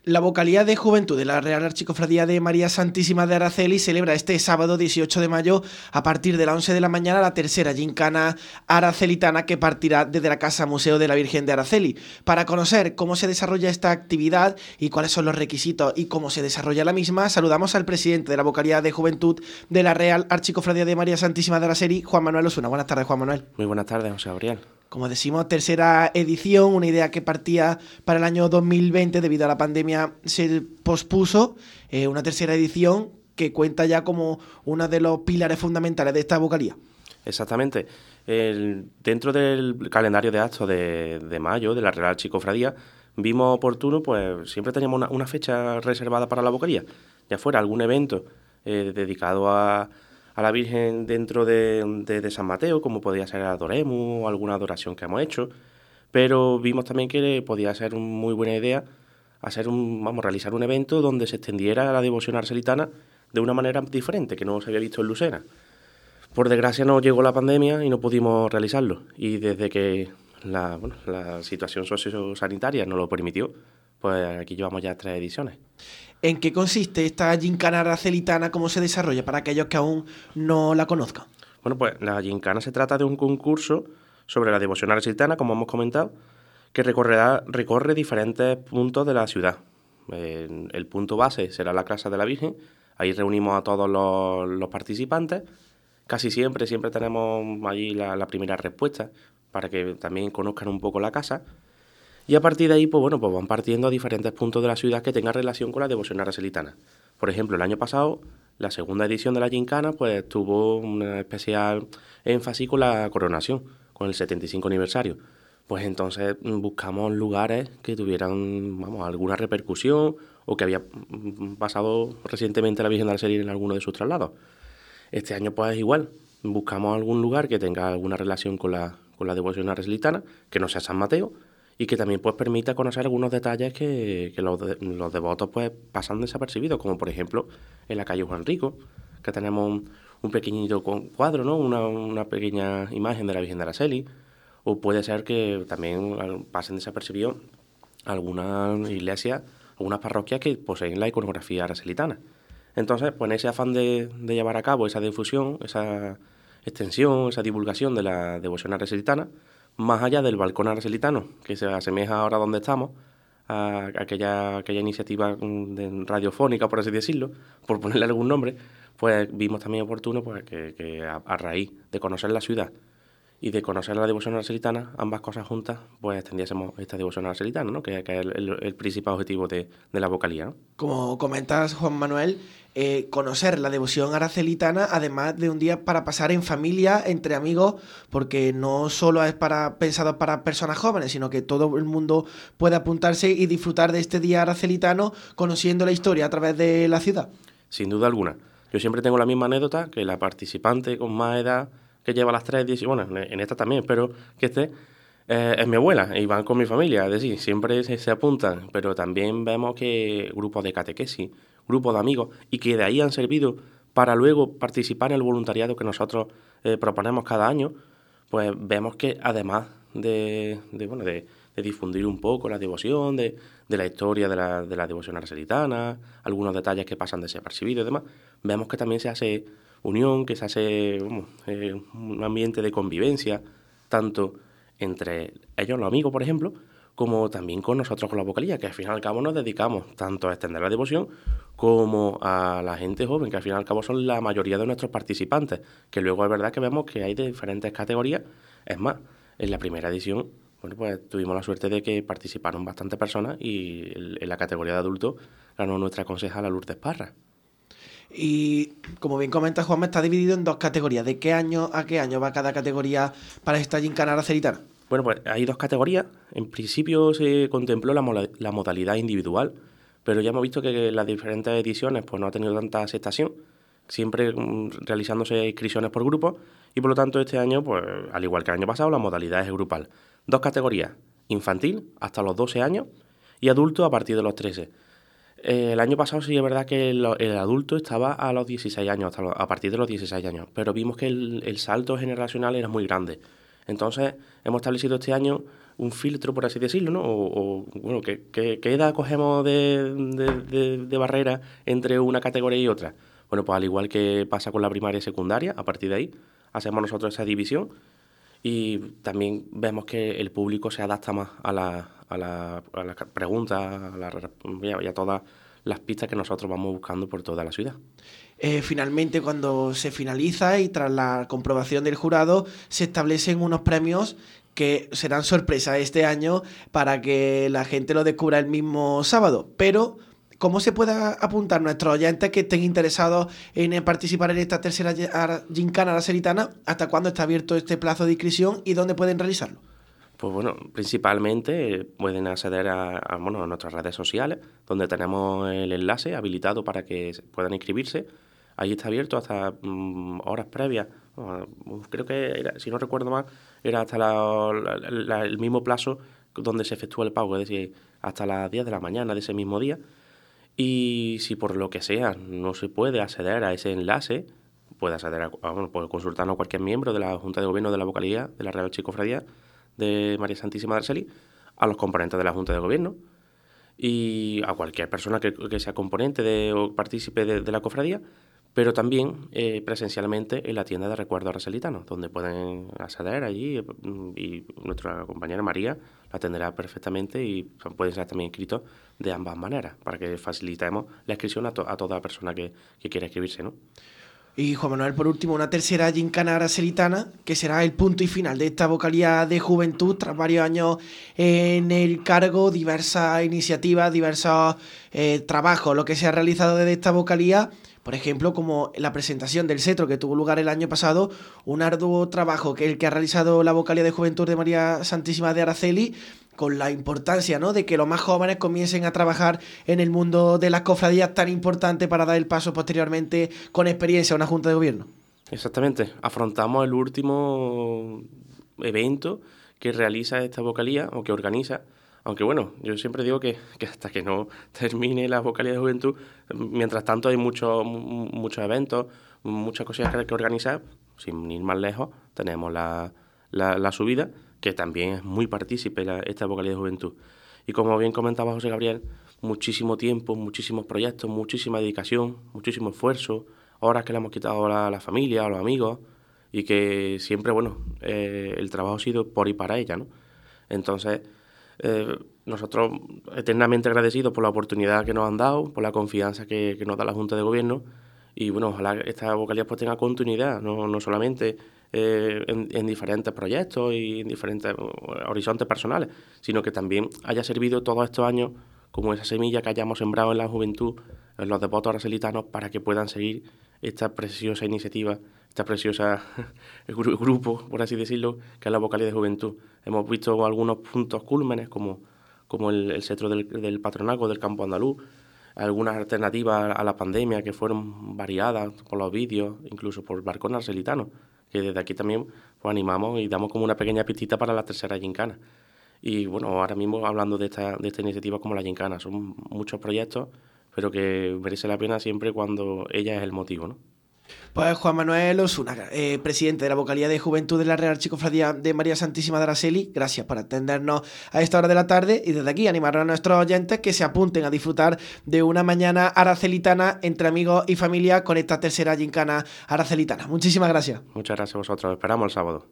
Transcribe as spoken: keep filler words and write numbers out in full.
La Vocalía de Juventud de la Real Archicofradía de María Santísima de Araceli celebra este sábado dieciocho de mayo a partir de las once de la mañana la tercera gincana aracelitana que partirá desde la Casa Museo de la Virgen de Araceli. Para conocer cómo se desarrolla esta actividad y cuáles son los requisitos y cómo se desarrolla la misma, saludamos al presidente de la Vocalía de Juventud de la Real Archicofradía de María Santísima de Araceli, Juan Manuel Osuna. Buenas tardes, Juan Manuel. Muy buenas tardes, José Gabriel. Como decimos, tercera edición, una idea que partía para el año dos mil veinte, debido a la pandemia se pospuso, eh, una tercera edición que cuenta ya como uno de los pilares fundamentales de esta vocalía. Exactamente. El, dentro del calendario de actos de, de mayo de la Real Archicofradía, vimos oportuno, pues siempre teníamos una, una fecha reservada para la vocalía, ya fuera algún evento eh, dedicado a... a la Virgen dentro de, de, de San Mateo, como podía ser el Adoremus o alguna adoración que hemos hecho, pero vimos también que podía ser una muy buena idea hacer un, vamos, realizar un evento donde se extendiera la devoción arcelitana de una manera diferente, que no se había visto en Lucena. Por desgracia nos llegó la pandemia y no pudimos realizarlo, y desde que la, bueno, la situación sociosanitaria nos lo permitió, pues aquí llevamos ya tres ediciones. ¿En qué consiste esta gincana aracelitana? ¿Cómo se desarrolla para aquellos que aún no la conozcan? Bueno, pues la gincana se trata de un concurso sobre la devoción aracelitana, como hemos comentado, que recorrerá, recorre diferentes puntos de la ciudad. Eh, el punto base será la Casa de la Virgen. Ahí reunimos a todos los, los participantes. Casi siempre, siempre tenemos allí la, la primera respuesta para que también conozcan un poco la casa. Y a partir de ahí, pues bueno, pues van partiendo a diferentes puntos de la ciudad que tengan relación con la devoción aracelitana. Por ejemplo, el año pasado, la segunda edición de la gincana, pues tuvo un especial énfasis con la coronación, con el setenta y cinco aniversario. Pues entonces buscamos lugares que tuvieran, vamos, alguna repercusión o que había pasado recientemente la Virgen de Araceli en alguno de sus traslados. Este año, pues igual, buscamos algún lugar que tenga alguna relación con la, con la devoción aracelitana, que no sea San Mateo, y que también pues permita conocer algunos detalles que, que los, de, los devotos pues pasan desapercibidos, como por ejemplo en la calle Juan Rico, que tenemos un, un pequeñito cuadro, ¿no? Una, una pequeña imagen de la Virgen de Araceli, o puede ser que también pasen desapercibidos algunas iglesias, algunas parroquias que poseen la iconografía aracelitana. Entonces, pues en ese afán de, de llevar a cabo esa difusión, esa extensión, esa divulgación de la devoción aracelitana, más allá del balcón aracelitano, que se asemeja ahora donde estamos, a aquella, aquella iniciativa de radiofónica, por así decirlo, por ponerle algún nombre, pues vimos también oportuno pues, que, que a, a raíz de conocer la ciudad y de conocer la devoción aracelitana, ambas cosas juntas, pues extendiésemos esta devoción aracelitana, ¿no? que, que es el, el, el principal objetivo de, de la vocalía, ¿no? Como comentas, Juan Manuel, eh, conocer la devoción aracelitana, además de un día para pasar en familia, entre amigos, porque no solo es para pensado para personas jóvenes, sino que todo el mundo puede apuntarse y disfrutar de este día aracelitano, conociendo la historia a través de la ciudad. Sin duda alguna. Yo siempre tengo la misma anécdota, que la participante con más edad que lleva las tres ediciones, bueno, en esta también, pero que esté, eh, es mi abuela, y van con mi familia, es decir, siempre se, se apuntan, pero también vemos que grupos de catequesis, grupos de amigos, y que de ahí han servido para luego participar en el voluntariado que nosotros eh, proponemos cada año, pues vemos que además de, de, bueno, de, de difundir un poco la devoción, de, de la historia de la, de la devoción aracelitana, algunos detalles que pasan desapercibidos y demás, vemos que también se hace unión, que se hace bueno, eh, un ambiente de convivencia, tanto entre ellos, los amigos, por ejemplo, como también con nosotros, con la vocalía, que al fin y al cabo nos dedicamos tanto a extender la devoción como a la gente joven, que al fin y al cabo son la mayoría de nuestros participantes, que luego es verdad que vemos que hay de diferentes categorías. Es más, en la primera edición, bueno, pues tuvimos la suerte de que participaron bastantes personas y en la categoría de adultos ganó nuestra concejala Lourdes Parra. Y como bien comenta Juanma, está dividido en dos categorías. ¿De qué año a qué año va cada categoría para esta gincana aracelitana? Bueno, pues hay dos categorías. En principio se contempló la, mola, la modalidad individual, pero ya hemos visto que las diferentes ediciones pues no ha tenido tanta aceptación, siempre mm, realizándose inscripciones por grupo, y por lo tanto este año, pues al igual que el año pasado, la modalidad es grupal. Dos categorías, infantil hasta los doce años y adulto a partir de los trece. Eh, el año pasado sí es verdad que el, el adulto estaba a los dieciséis años, hasta los, a partir de los dieciséis años, pero vimos que el, el salto generacional era muy grande. Entonces hemos establecido este año un filtro, por así decirlo, ¿no? O, o, bueno, ¿qué, qué, qué edad cogemos de, de, de, de barrera entre una categoría y otra? Bueno, pues al igual que pasa con la primaria y secundaria, a partir de ahí hacemos nosotros esa división y también vemos que el público se adapta más a las a la, a la preguntas a la, y a todas las pistas que nosotros vamos buscando por toda la ciudad. Eh, finalmente, cuando se finaliza y tras la comprobación del jurado, se establecen unos premios que serán sorpresa este año para que la gente lo descubra el mismo sábado. Pero, ¿cómo se puede apuntar nuestros oyentes que estén interesados en participar en esta tercera gincana aracelitana? ¿Hasta cuándo está abierto este plazo de inscripción y dónde pueden realizarlo? Pues bueno, principalmente pueden acceder a, a, bueno, a nuestras redes sociales, donde tenemos el enlace habilitado para que puedan inscribirse. Ahí está abierto hasta um, horas previas. Uh, creo que, era, si no recuerdo mal, era hasta la, la, la, el mismo plazo donde se efectúa el pago, es decir, hasta las diez de la mañana de ese mismo día. Y si por lo que sea no se puede acceder a ese enlace, puede acceder a, a bueno, puede consultarnos a cualquier miembro de la Junta de Gobierno de la vocalía de la Real Archicofradía de María Santísima de Araceli, a los componentes de la Junta de Gobierno y a cualquier persona que, que sea componente de, o partícipe de, de la cofradía, pero también eh, presencialmente en la tienda de recuerdos aracelitanos, donde pueden acceder allí y nuestra compañera María la atenderá perfectamente y pueden ser también inscritos de ambas maneras, para que facilitemos la inscripción a, to a toda persona que, que quiera inscribirse, ¿no? Y Juan Manuel, por último, una tercera gincana aracelitana, que será el punto y final de esta vocalía de juventud, tras varios años en el cargo, diversas iniciativas, diversos eh, trabajos, lo que se ha realizado desde esta vocalía, por ejemplo, como la presentación del cetro que tuvo lugar el año pasado, un arduo trabajo que el que ha realizado la vocalía de juventud de María Santísima de Araceli, con la importancia, ¿no?, de que los más jóvenes comiencen a trabajar en el mundo de las cofradías, tan importante para dar el paso posteriormente con experiencia a una junta de gobierno. Exactamente, afrontamos el último evento que realiza esta vocalía o que organiza, aunque bueno, yo siempre digo que, que hasta que no termine la vocalía de juventud, mientras tanto hay muchos muchos eventos, muchas cosas que, que organizar, sin ir más lejos, tenemos la, la, la subida, que también es muy partícipe la, esta vocalía de juventud. Y como bien comentaba José Gabriel, muchísimo tiempo, muchísimos proyectos, muchísima dedicación, muchísimo esfuerzo, horas que le hemos quitado a la, a la familia, a los amigos, y que siempre, bueno, eh, el trabajo ha sido por y para ella, ¿no? Entonces, eh, nosotros eternamente agradecidos por la oportunidad que nos han dado, por la confianza que, que nos da la Junta de Gobierno, y bueno, ojalá esta vocalía pues tenga continuidad, no, no solamente eh, en, en diferentes proyectos y en diferentes horizontes personales, sino que también haya servido todos estos años como esa semilla que hayamos sembrado en la juventud, en los devotos aracelitanos, para que puedan seguir esta preciosa iniciativa, esta preciosa grupo, por así decirlo, que es la vocalía de juventud. Hemos visto algunos puntos cúlmenes, como, como el, el cetro del, del patronazgo del campo andaluz, algunas alternativas a la pandemia que fueron variadas por los vídeos, incluso por el balcón arcelitano, que desde aquí también pues, animamos y damos como una pequeña pistita para la tercera gincana. Y bueno, ahora mismo hablando de esta, de esta iniciativa como la gincana, son muchos proyectos, pero que merece la pena siempre cuando ella es el motivo, ¿no? Pues Juan Manuel Osuna, eh, presidente de la vocalía de juventud de la Real Archicofradía de María Santísima de Araceli, gracias por atendernos a esta hora de la tarde y desde aquí animar a nuestros oyentes que se apunten a disfrutar de una mañana aracelitana entre amigos y familia con esta tercera gincana aracelitana. Muchísimas gracias. Muchas gracias a vosotros, esperamos el sábado.